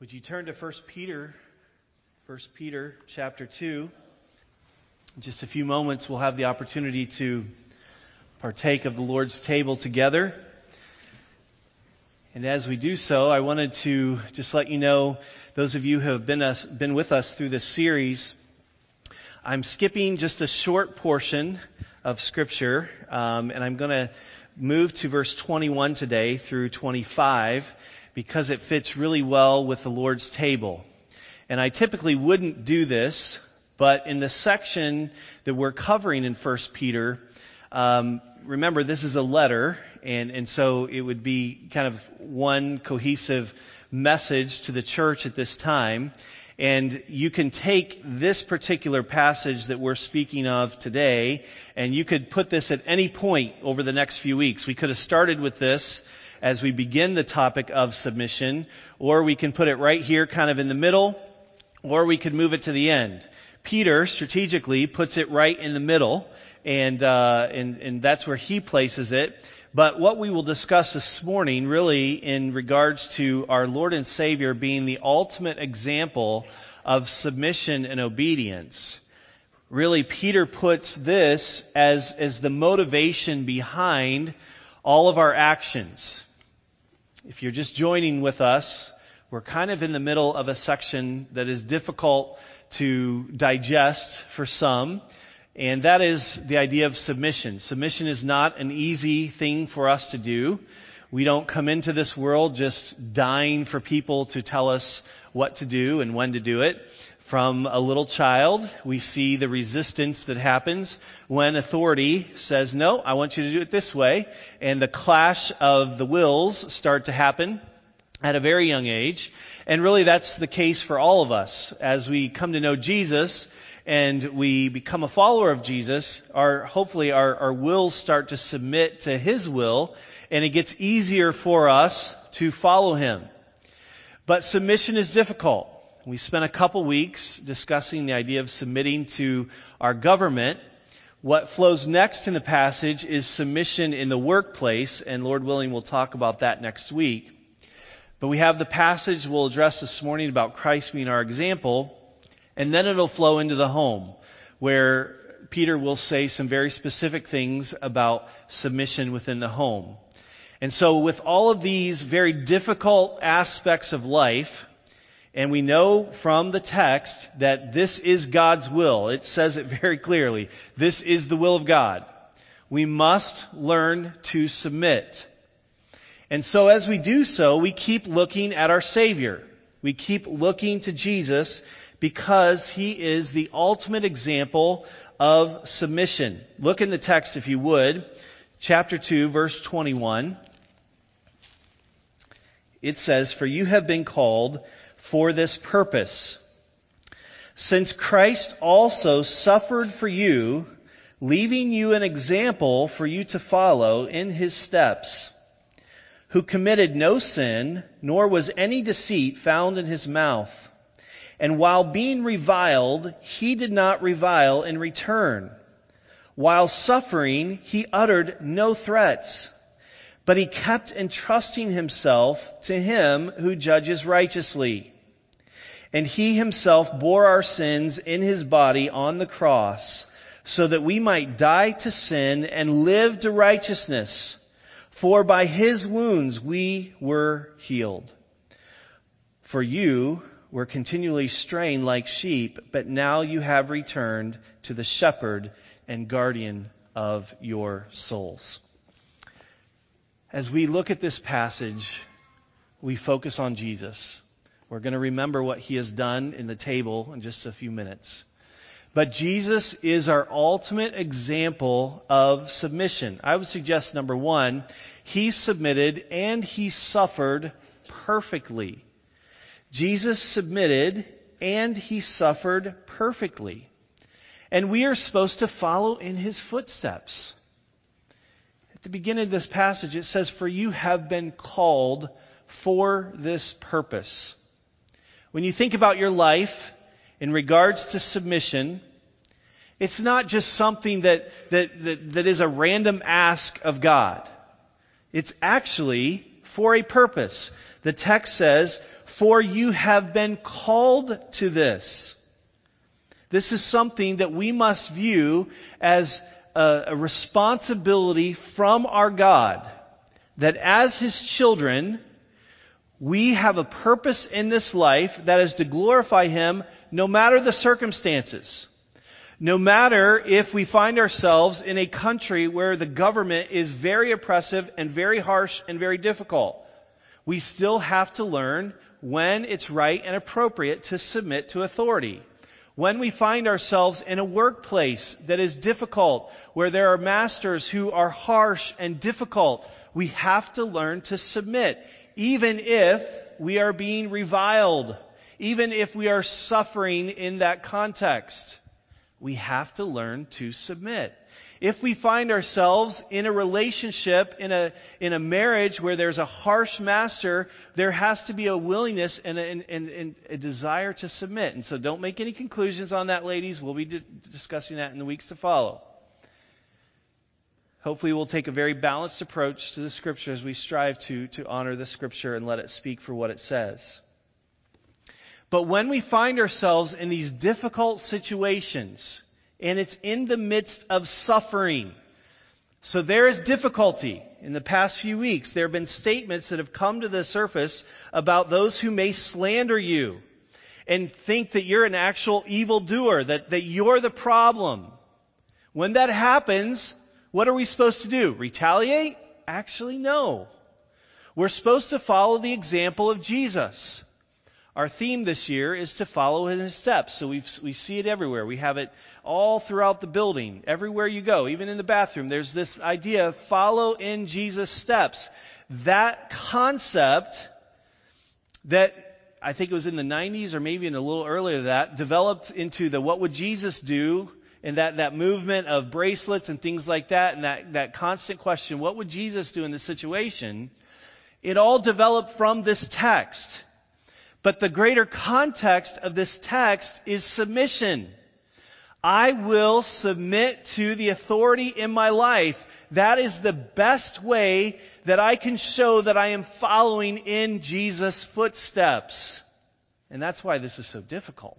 Would you turn to 1 Peter chapter 2? In just a few moments, we'll have the opportunity to partake of the Lord's table together. And as we do so, I wanted to just let you know, those of you who have been with us through this series, I'm skipping just a short portion of Scripture, and I'm going to move to verse 21 today through 25, because it fits really well with the Lord's table. And I typically wouldn't do this, but in the section that we're covering in 1 Peter, remember this is a letter, and so it would be kind of one cohesive message to the church at this time. And you can take this particular passage that we're speaking of today, and you could put this at any point over the next few weeks. We could have started with this as we begin the topic of submission, or we can put it right here kind of in the middle, or we could move it to the end. Peter strategically puts it right in the middle, and that's where he places it. But what we will discuss this morning, really in regards to our Lord and Savior being the ultimate example of submission and obedience, really Peter puts this as the motivation behind all of our actions. If you're just joining with us, we're kind of in the middle of a section that is difficult to digest for some, and that is the idea of submission. Submission is not an easy thing for us to do. We don't come into this world just dying for people to tell us what to do and when to do it. From a little child, we see the resistance that happens when authority says, no, I want you to do it this way. And the clash of the wills start to happen at a very young age. And really that's the case for all of us. As we come to know Jesus and we become a follower of Jesus, hopefully our wills start to submit to His will, and it gets easier for us to follow Him. But submission is difficult. We spent a couple weeks discussing the idea of submitting to our government. What flows next in the passage is submission in the workplace, and Lord willing, we'll talk about that next week. But we have the passage we'll address this morning about Christ being our example, and then it'll flow into the home, where Peter will say some very specific things about submission within the home. And so with all of these very difficult aspects of life, and we know from the text that this is God's will. It says it very clearly. This is the will of God. We must learn to submit. And so as we do so, we keep looking at our Savior. We keep looking to Jesus because He is the ultimate example of submission. Look in the text if you would. Chapter 2, verse 21. It says, "For you have been called for this purpose, since Christ also suffered for you, leaving you an example for you to follow in His steps, who committed no sin, nor was any deceit found in His mouth. And while being reviled, He did not revile in return. While suffering, He uttered no threats, but He kept entrusting Himself to Him who judges righteously. And He Himself bore our sins in His body on the cross, so that we might die to sin and live to righteousness. For by His wounds we were healed. For you were continually straying like sheep, but now you have returned to the shepherd and guardian of your souls." As we look at this passage, we focus on Jesus. We're going to remember what He has done in the table in just a few minutes. But Jesus is our ultimate example of submission. I would suggest, number one, He submitted and He suffered perfectly. Jesus submitted and He suffered perfectly. And we are supposed to follow in His footsteps. At the beginning of this passage, it says, "For you have been called for this purpose." When you think about your life in regards to submission, it's not just something that is a random ask of God. It's actually for a purpose. The text says, For you have been called to this. This is something that we must view as a responsibility from our God. That as His children, we have a purpose in this life that is to glorify Him no matter the circumstances. No matter if we find ourselves in a country where the government is very oppressive and very harsh and very difficult, we still have to learn when it's right and appropriate to submit to authority. When we find ourselves in a workplace that is difficult, where there are masters who are harsh and difficult, we have to learn to submit, even if we are being reviled, even if we are suffering in that context. We have to learn to submit. If we find ourselves in a relationship, in a marriage where there's a harsh master, there has to be a willingness and a desire to submit. And so don't make any conclusions on that, ladies. We'll be discussing that in the weeks to follow. Hopefully we'll take a very balanced approach to the Scripture as we strive to honor the Scripture and let it speak for what it says. But when we find ourselves in these difficult situations, and it's in the midst of suffering, so there is difficulty. In the past few weeks, there have been statements that have come to the surface about those who may slander you and think that you're an actual evildoer, that you're the problem. When that happens, what are we supposed to do? Retaliate? Actually, no. We're supposed to follow the example of Jesus. Our theme this year is to follow in His steps. So we see it everywhere. We have it all throughout the building. Everywhere you go, even in the bathroom, there's this idea of follow in Jesus' steps. That concept that I think it was in the 90s or maybe in a little earlier than that, developed into the what would Jesus do? And that movement of bracelets and things like that, and that constant question, what would Jesus do in this situation? It all developed from this text. But the greater context of this text is submission. I will submit to the authority in my life. That is the best way that I can show that I am following in Jesus' footsteps. And that's why this is so difficult.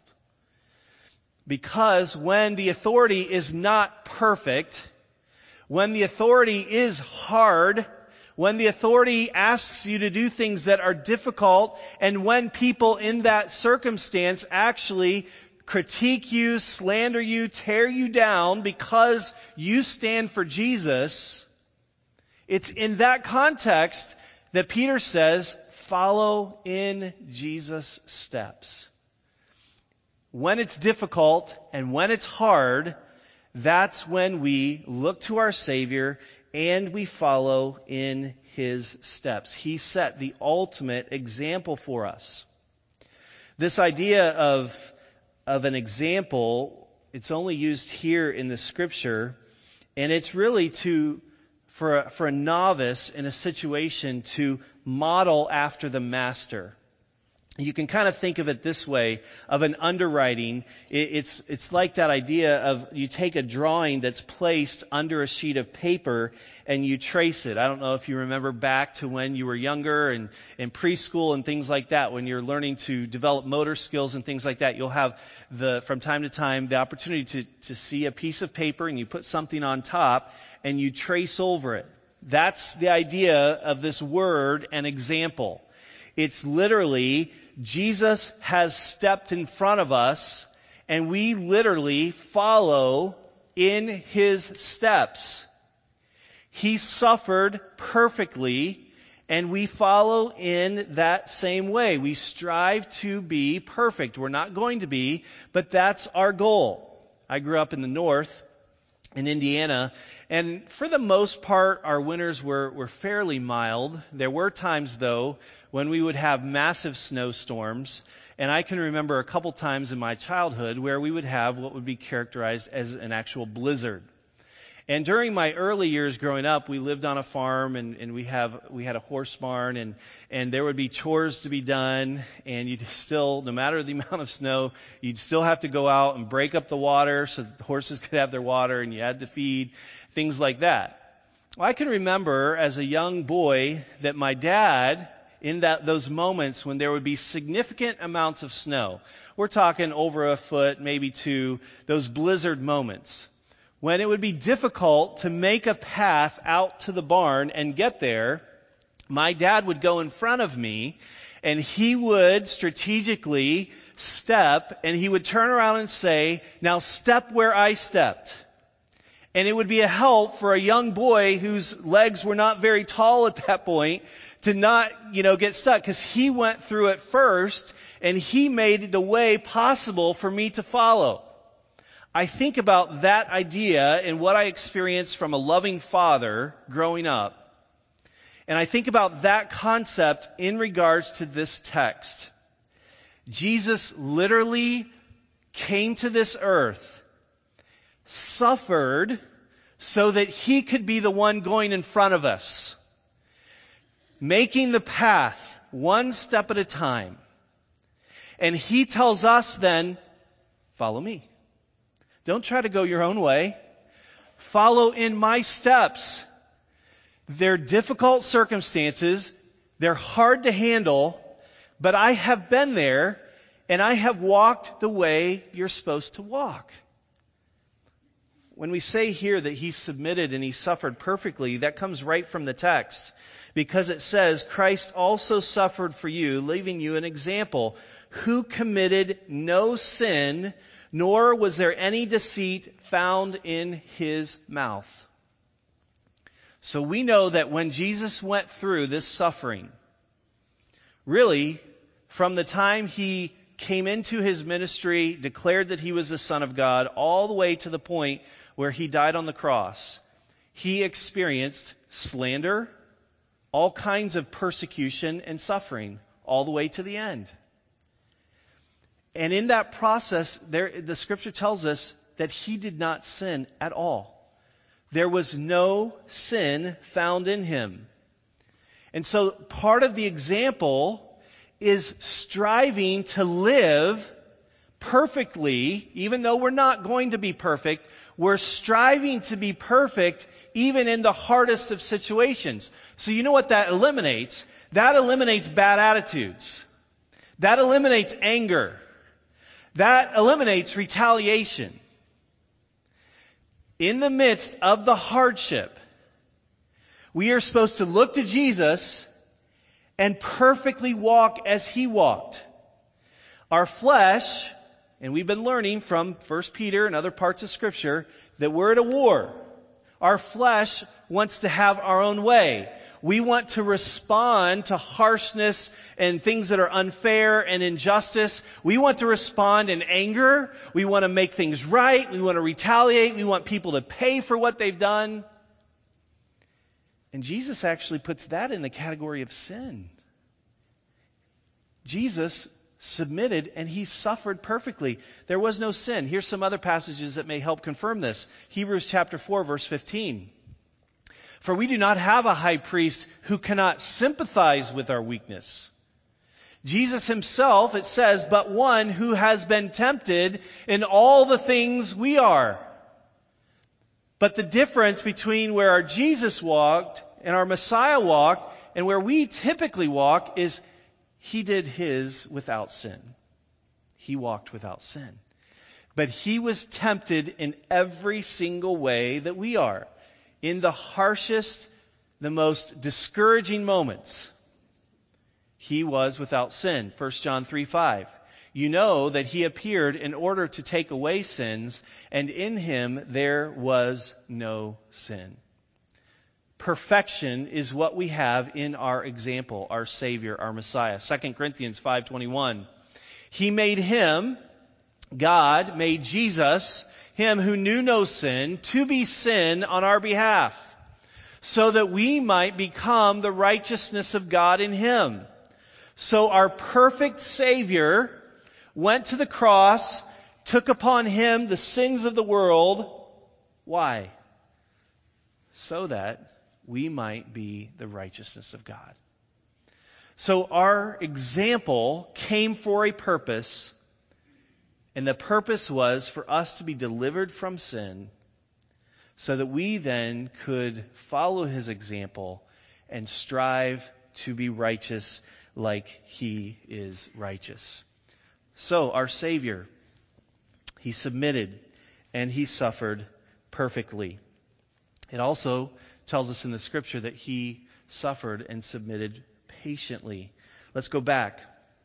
Because when the authority is not perfect, when the authority is hard, when the authority asks you to do things that are difficult, and when people in that circumstance actually critique you, slander you, tear you down because you stand for Jesus, it's in that context that Peter says, follow in Jesus' steps. When it's difficult and when it's hard, that's when we look to our Savior and we follow in His steps. He set the ultimate example for us. This idea of an example, it's only used here in the Scripture, and it's really for a novice in a situation to model after the master. You can kind of think of it this way, of an underwriting. It's like that idea of you take a drawing that's placed under a sheet of paper and you trace it. I don't know if you remember back to when you were younger and in preschool and things like that, when you're learning to develop motor skills and things like that. You'll have from time to time the opportunity to see a piece of paper and you put something on top and you trace over it. That's the idea of this word, an example. It's literally Jesus has stepped in front of us, and we literally follow in His steps. He suffered perfectly, and we follow in that same way. We strive to be perfect. We're not going to be, but that's our goal. I grew up in the north, in Indiana, and for the most part, our winters were fairly mild. There were times, though, when we would have massive snowstorms, and I can remember a couple times in my childhood where we would have what would be characterized as an actual blizzard. And during my early years growing up, we lived on a farm, and we had a horse barn, and there would be chores to be done, and you'd still, no matter the amount of snow, you'd still have to go out and break up the water so that the horses could have their water, and you had to feed, things like that. Well, I can remember as a young boy that my dad, in those moments when there would be significant amounts of snow. We're talking over a foot, maybe 2, those blizzard moments, when it would be difficult to make a path out to the barn and get there. My dad would go in front of me, and he would strategically step, and he would turn around and say, "Now step where I stepped." And it would be a help for a young boy whose legs were not very tall at that point to not, get stuck, because he went through it first, and he made the way possible for me to follow. I think about that idea and what I experienced from a loving father growing up. And I think about that concept in regards to this text. Jesus literally came to this earth, suffered so that he could be the one going in front of us, making the path one step at a time. And he tells us then, follow me. Don't try to go your own way. Follow in my steps. They're difficult circumstances. They're hard to handle. But I have been there, and I have walked the way you're supposed to walk. When we say here that he submitted and he suffered perfectly, that comes right from the text. Because it says, Christ also suffered for you, leaving you an example, who committed no sin, nor was there any deceit found in his mouth. So we know that when Jesus went through this suffering, really, from the time he came into his ministry, declared that he was the Son of God, all the way to the point where he died on the cross, he experienced slander, all kinds of persecution and suffering, all the way to the end. And in that process, the Scripture tells us that he did not sin at all. There was no sin found in him. And so part of the example is striving to live perfectly, even though we're not going to be perfect. We're striving to be perfect even in the hardest of situations. So you know what that eliminates? That eliminates bad attitudes. That eliminates anger. That eliminates retaliation. In the midst of the hardship, we are supposed to look to Jesus and perfectly walk as he walked. Our flesh, and we've been learning from 1 Peter and other parts of Scripture, that we're at a war. Our flesh wants to have our own way. We want to respond to harshness and things that are unfair and injustice. We want to respond in anger. We want to make things right. We want to retaliate. We want people to pay for what they've done. And Jesus actually puts that in the category of sin. Jesus submitted and he suffered perfectly. There was no sin. Here's some other passages that may help confirm this. Hebrews chapter 4, verse 15. For we do not have a high priest who cannot sympathize with our weakness. Jesus himself, it says, but one who has been tempted in all the things we are. But the difference between where our Jesus walked and our Messiah walked and where we typically walk is he did his without sin. He walked without sin. But he was tempted in every single way that we are. In the harshest, the most discouraging moments, he was without sin. 1 John 3:5. You know that he appeared in order to take away sins, and in him there was no sin. Perfection is what we have in our example, our Savior, our Messiah. 2 Corinthians 5:21. He made him, God made Jesus, him who knew no sin, to be sin on our behalf, so that we might become the righteousness of God in him. So our perfect Savior went to the cross, took upon him the sins of the world. Why? So that we might be the righteousness of God. So our example came for a purpose, and the purpose was for us to be delivered from sin so that we then could follow his example and strive to be righteous like he is righteous. So our Savior, he submitted and he suffered perfectly. It also tells us in the Scripture that he suffered and submitted patiently. Let's go back.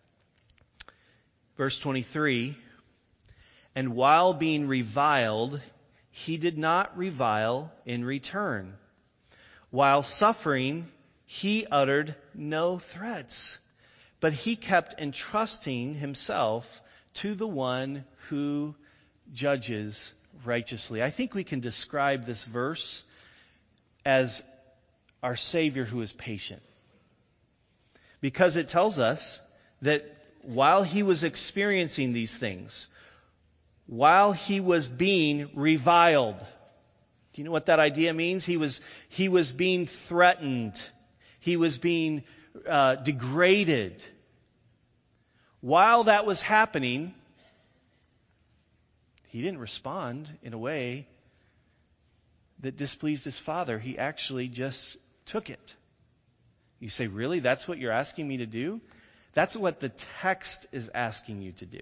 Verse 23, and while being reviled, he did not revile in return. While suffering, he uttered no threats, but he kept entrusting himself to the one who judges righteously. I think we can describe this verse as our Savior who is patient, because it tells us that while he was experiencing these things, while he was being reviled, do you know what that idea means? He was being threatened. He was being degraded. While that was happening, he didn't respond in a way that displeased his Father. He actually just took it. You say, really? That's what you're asking me to do? That's what the text is asking you to do.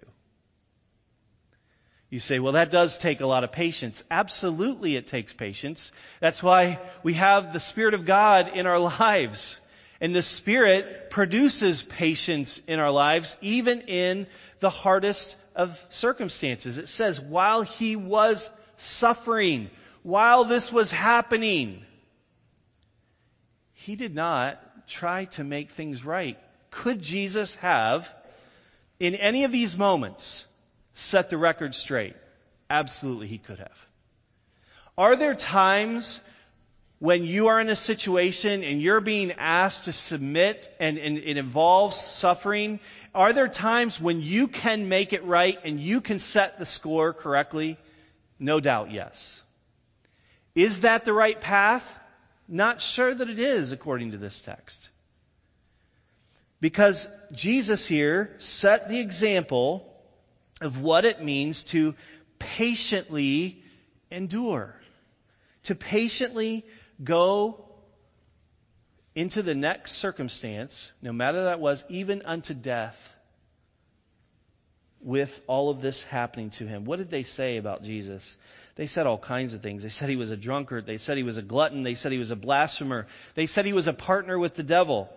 You say, well, that does take a lot of patience. Absolutely it takes patience. That's why we have the Spirit of God in our lives. And the Spirit produces patience in our lives, even in the hardest of circumstances. It says, while he was suffering, while this was happening, he did not try to make things right. Could Jesus have, in any of these moments, set the record straight? Absolutely, he could have. Are there times when you are in a situation and you're being asked to submit and it involves suffering? Are there times when you can make it right and you can set the score correctly? No doubt, yes. Is that the right path? Not sure that it is, according to this text. Because Jesus here set the example of what it means to patiently endure. To patiently go into the next circumstance, no matter that was, even unto death, with all of this happening to him. What did they say about Jesus? They said all kinds of things. They said he was a drunkard. They said he was a glutton. They said he was a blasphemer. They said he was a partner with the devil.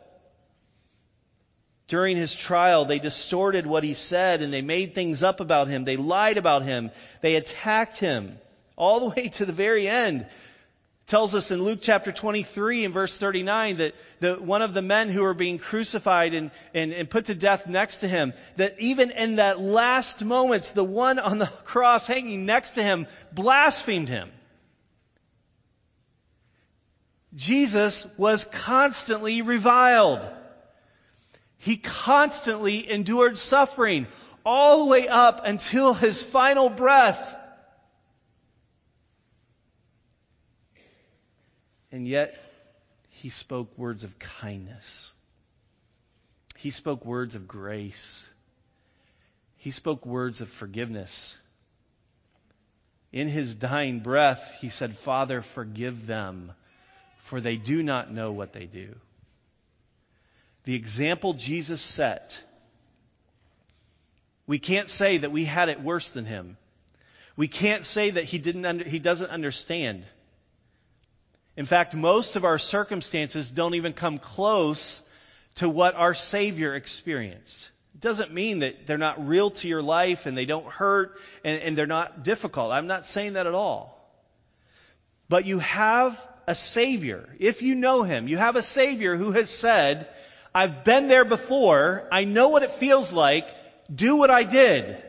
During his trial, they distorted what he said and they made things up about him. They lied about him. They attacked him all the way to the very end. It tells us in Luke chapter 23 and verse 39 that one of the men who were being crucified and put to death next to him, that even in that last moments, the one on the cross hanging next to him blasphemed him. Jesus was constantly reviled. He constantly endured suffering all the way up until his final breath. And yet, he spoke words of kindness. He spoke words of grace. He spoke words of forgiveness. In his dying breath, he said, Father, forgive them, for they do not know what they do. The example Jesus set, we can't say that we had it worse than him. We can't say that he doesn't understand. In fact, most of our circumstances don't even come close to what our Savior experienced. It doesn't mean that they're not real to your life and they don't hurt and they're not difficult. I'm not saying that at all. But you have a Savior. If you know him, you have a Savior who has said, I've been there before. I know what it feels like. Do what I did.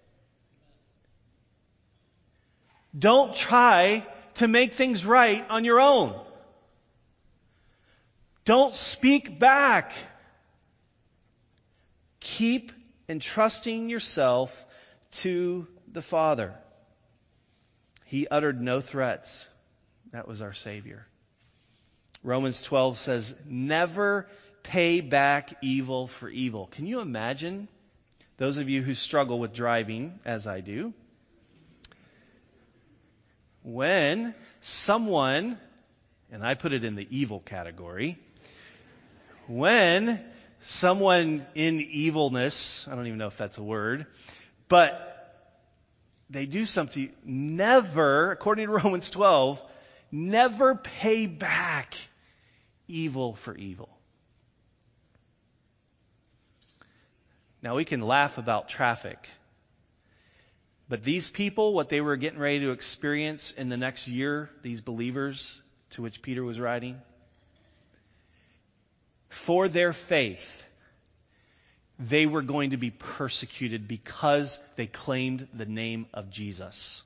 Don't try to make things right on your own. Don't speak back. Keep entrusting yourself to the Father. He uttered no threats. That was our Savior. Romans 12 says, never pay back evil for evil. Can you imagine, those of you who struggle with driving, as I do, when someone, and I put it in the evil category, when someone in evilness, I don't even know if that's a word, but they do something, never, according to Romans 12, never pay back evil for evil. Now we can laugh about traffic, but these people, what they were getting ready to experience in the next year, these believers to which Peter was writing, for their faith, they were going to be persecuted because they claimed the name of Jesus.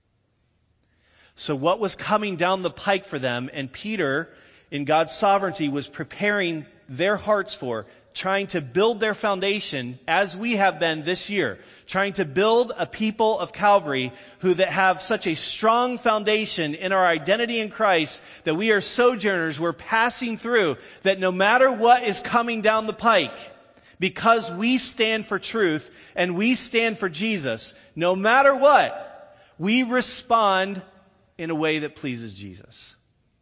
So what was coming down the pike for them, and Peter, in God's sovereignty, was preparing their hearts for, trying to build their foundation, as we have been this year, trying to build a people of Calvary that have such a strong foundation in our identity in Christ, that we are sojourners, we're passing through, that no matter what is coming down the pike, because we stand for truth and we stand for Jesus, no matter what, we respond in a way that pleases Jesus.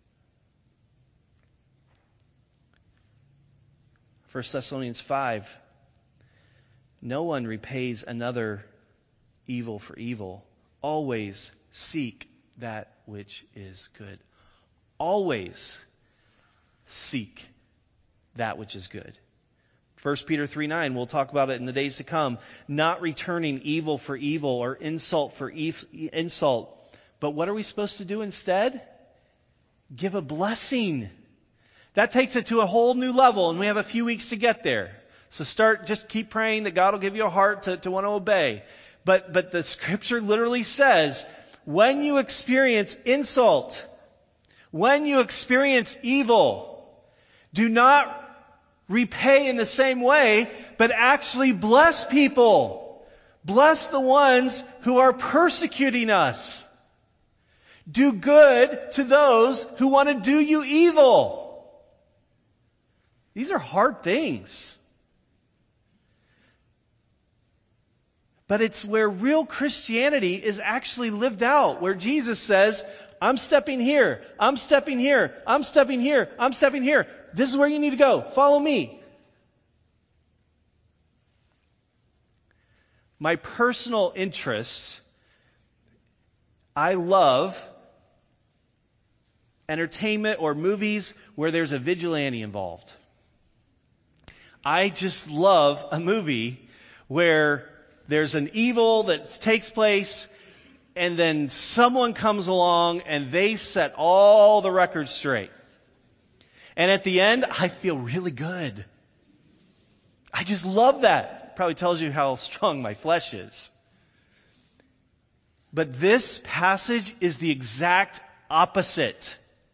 1 Thessalonians 5, no one repays another evil for evil. Always seek that which is good. Always seek that which is good. 1 Peter 3:9, we'll talk about it in the days to come. Not returning evil for evil or insult for insult. But what are we supposed to do instead? Give a blessing. That takes it to a whole new level, and we have a few weeks to get there. So just keep praying that God will give you a heart to want to obey. But the Scripture literally says, when you experience insult, when you experience evil, do not repay in the same way, but actually bless people. Bless the ones who are persecuting us. Do good to those who want to do you evil. These are hard things. But it's where real Christianity is actually lived out, where Jesus says, I'm stepping here, I'm stepping here, I'm stepping here, I'm stepping here. This is where you need to go. Follow me. My personal interests, I love entertainment or movies where there's a vigilante involved. I just love a movie where there's an evil that takes place and then someone comes along and they set all the records straight. And at the end, I feel really good. I just love that. Probably tells you how strong my flesh is. But this passage is the exact opposite.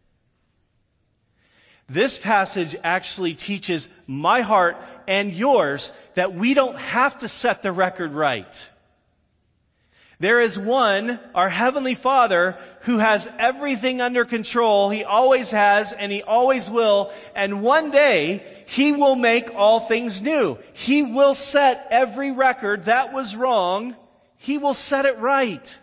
This passage actually teaches my heart and yours that we don't have to set the record right. There is one, our Heavenly Father, who has everything under control. He always has and He always will. And one day, He will make all things new. He will set every record that was wrong. He will set it right.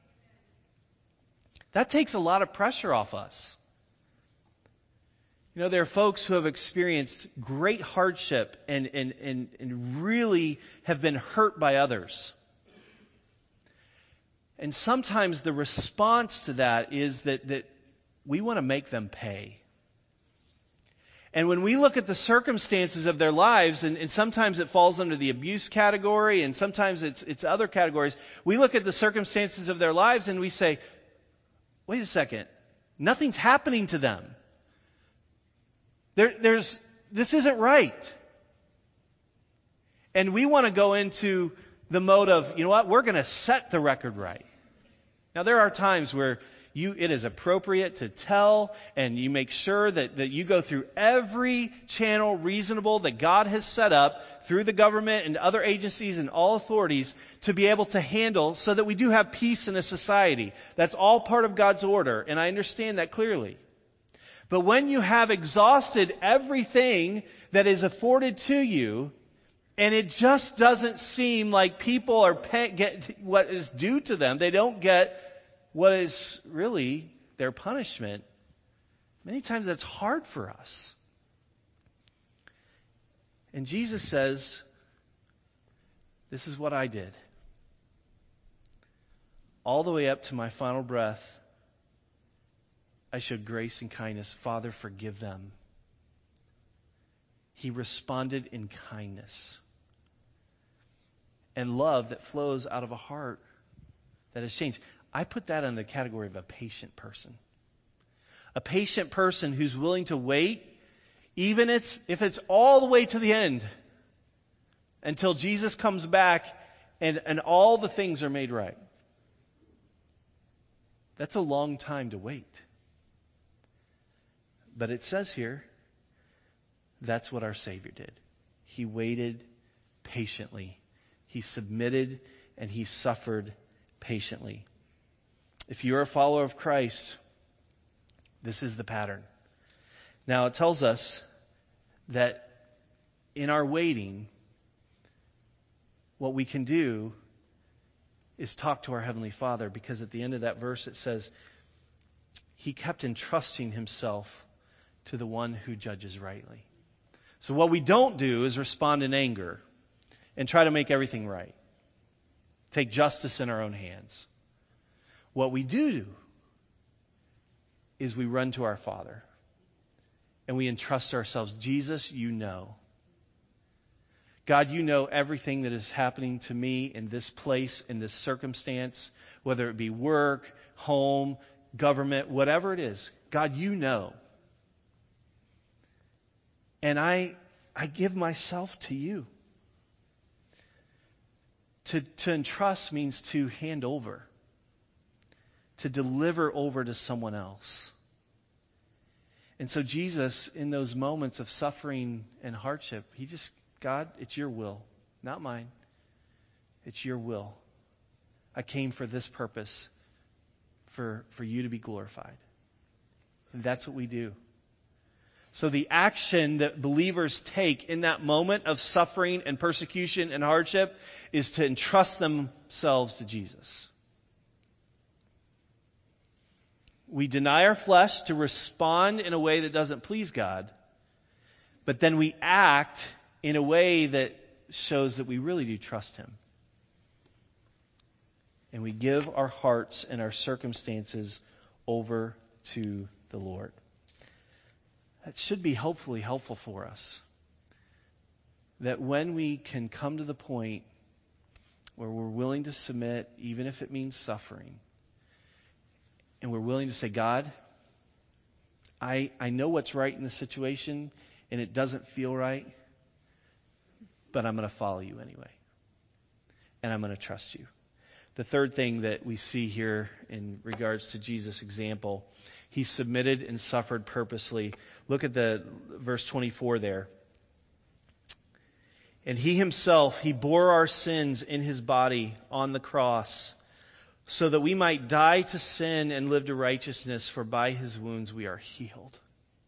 That takes a lot of pressure off us. You know, there are folks who have experienced great hardship and really have been hurt by others. And sometimes the response to that is that we want to make them pay. And when we look at the circumstances of their lives, and sometimes it falls under the abuse category, and sometimes it's other categories, we look at the circumstances of their lives and we say, wait a second, nothing's happening to them. This isn't right. And we want to go into the mode of, you know what, we're going to set the record right. Now, there are times where it is appropriate to tell, and you make sure that you go through every channel reasonable that God has set up through the government and other agencies and all authorities to be able to handle so that we do have peace in a society. That's all part of God's order, and I understand that clearly. But when you have exhausted everything that is afforded to you, and it just doesn't seem like people are get what is due to them, they don't get what is really their punishment, many times that's hard for us. And Jesus says, this is what I did. All the way up to my final breath, I showed grace and kindness. Father, forgive them. He responded in kindness and love that flows out of a heart that has changed. I put that in the category of a patient person. A patient person who's willing to wait, even if it's all the way to the end, until Jesus comes back and all the things are made right. That's a long time to wait. But it says here, that's what our Savior did. He waited patiently. He submitted and he suffered patiently. If you're a follower of Christ, this is the pattern. Now it tells us that in our waiting, what we can do is talk to our Heavenly Father, because at the end of that verse it says, He kept entrusting Himself to the one who judges rightly. So what we don't do is respond in anger and try to make everything right. Take justice in our own hands. What we do is we run to our Father and we entrust ourselves. Jesus, you know. God, you know everything that is happening to me in this place, in this circumstance, whether it be work, home, government, whatever it is. God, you know. And I give myself to you. To entrust means to hand over, to deliver over to someone else. And so Jesus, in those moments of suffering and hardship, God, it's your will, not mine. It's your will. I came for this purpose, for you to be glorified. And that's what we do. So the action that believers take in that moment of suffering and persecution and hardship is to entrust themselves to Jesus. We deny our flesh to respond in a way that doesn't please God, but then we act in a way that shows that we really do trust Him. And we give our hearts and our circumstances over to the Lord. That should be hopefully helpful for us. That when we can come to the point where we're willing to submit, even if it means suffering, and we're willing to say, God, I know what's right in the situation, and it doesn't feel right, but I'm going to follow you anyway. And I'm going to trust you. The third thing that we see here in regards to Jesus' example, He submitted and suffered purposely. Look at the verse 24 there. And He Himself, He bore our sins in His body on the cross, so that we might die to sin and live to righteousness, for by His wounds we are healed.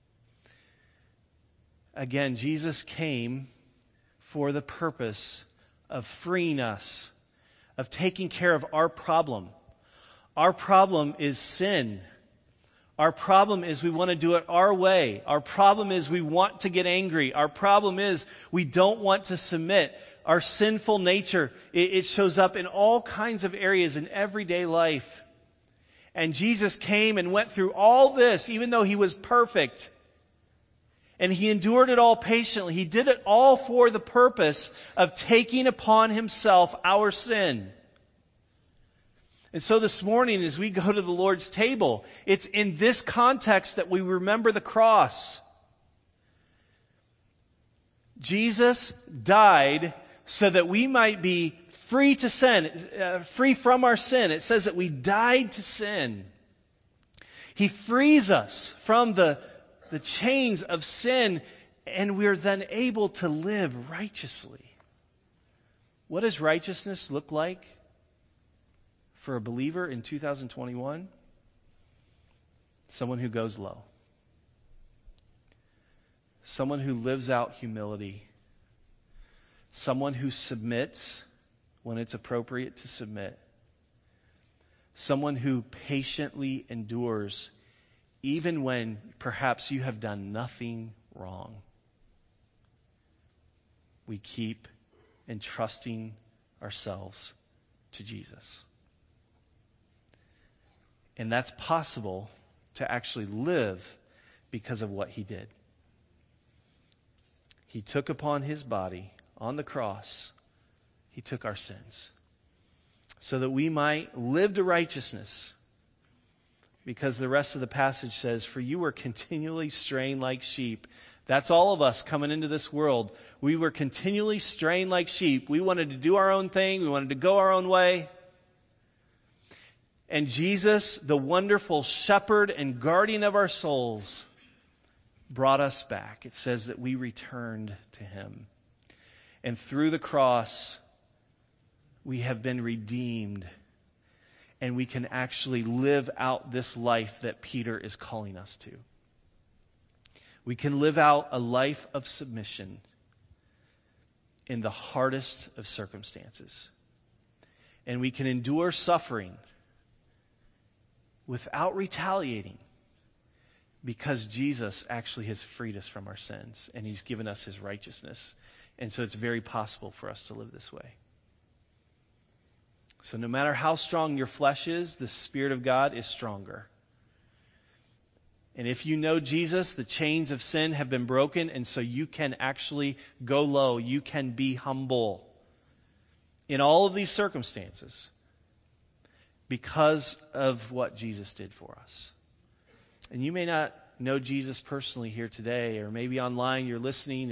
Again, Jesus came for the purpose of freeing us, of taking care of our problem. Our problem is sin. Our problem is we want to do it our way. Our problem is we want to get angry. Our problem is we don't want to submit. Our sinful nature, it shows up in all kinds of areas in everyday life. And Jesus came and went through all this, even though He was perfect. And He endured it all patiently. He did it all for the purpose of taking upon Himself our sin. And so this morning, as we go to the Lord's table, it's in this context that we remember the cross. Jesus died so that we might be free to sin, free from our sin. It says that we died to sin. He frees us from the chains of sin, and we're then able to live righteously. What does righteousness look like for a believer in 2021? Someone who goes low. Someone who lives out humility. Someone who submits when it's appropriate to submit. Someone who patiently endures even when perhaps you have done nothing wrong. we keep entrusting ourselves to Jesus. And that's possible to actually live because of what he did. He took upon his body on the cross, he took our sins so that we might live to righteousness. Because the rest of the passage says, for you were continually straying like sheep. That's all of us coming into this world. We were continually straying like sheep. We wanted to do our own thing. We wanted to go our own way. And Jesus, the wonderful shepherd and guardian of our souls, brought us back. It says that we returned to him. And through the cross, we have been redeemed. And we can actually live out this life that Peter is calling us to. We can live out a life of submission in the hardest of circumstances. And we can endure suffering without retaliating because Jesus actually has freed us from our sins and he's given us his righteousness. And so it's very possible for us to live this way. So no matter how strong your flesh is, the Spirit of God is stronger. And if you know Jesus, the chains of sin have been broken, and so you can actually go low. You can be humble in all of these circumstances because of what Jesus did for us. And you may not know Jesus personally here today, or maybe online you're listening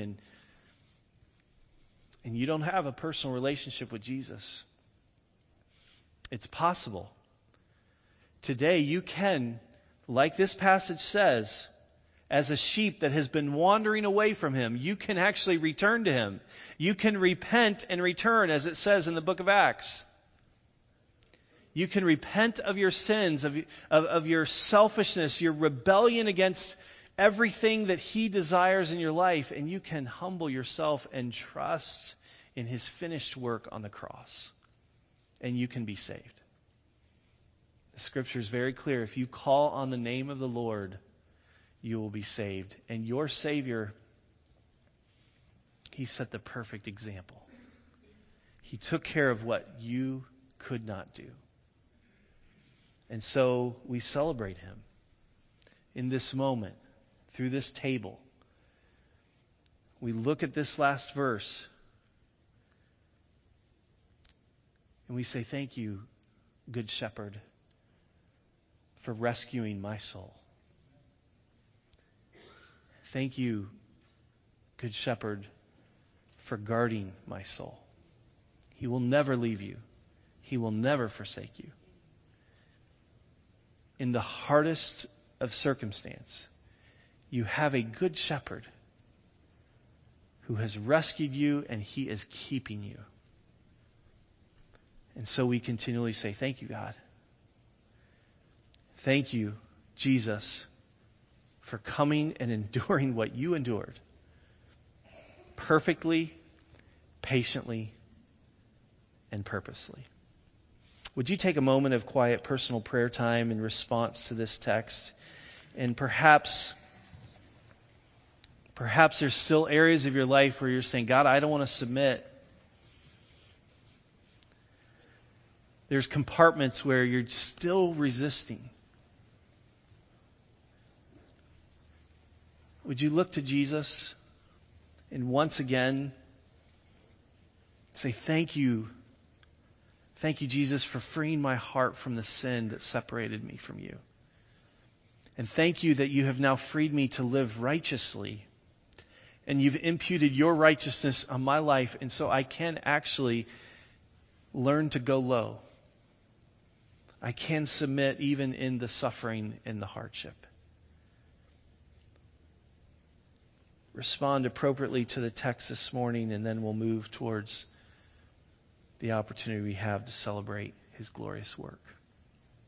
and you don't have a personal relationship with Jesus. It's possible. Today you can, like this passage says, as a sheep that has been wandering away from him, you can actually return to him. You can repent and return, as it says in the book of Acts. You can repent of your sins, of your selfishness, your rebellion against everything that he desires in your life, and you can humble yourself and trust in his finished work on the cross. And you can be saved. The scripture is very clear. If you call on the name of the Lord, you will be saved. And your Savior, he set the perfect example. He took care of what you could not do. And so we celebrate him in this moment, through this table. We look at this last verse and we say, thank you, Good Shepherd, for rescuing my soul. Thank you, Good Shepherd, for guarding my soul. He will never leave you. He will never forsake you. In the hardest of circumstance, you have a Good Shepherd who has rescued you and he is keeping you. And so we continually say, thank you, God. Thank you, Jesus, for coming and enduring what you endured. Perfectly, patiently, and purposely. Would you take a moment of quiet personal prayer time in response to this text? And perhaps there's still areas of your life where you're saying, God, I don't want to submit. There's compartments where you're still resisting. Would you look to Jesus and once again say, thank you. Thank you, Jesus, for freeing my heart from the sin that separated me from you. And thank you that you have now freed me to live righteously. And you've imputed your righteousness on my life. And so I can actually learn to go low. I can submit even in the suffering and the hardship. Respond appropriately to the text this morning, and then we'll move towards the opportunity we have to celebrate his glorious work.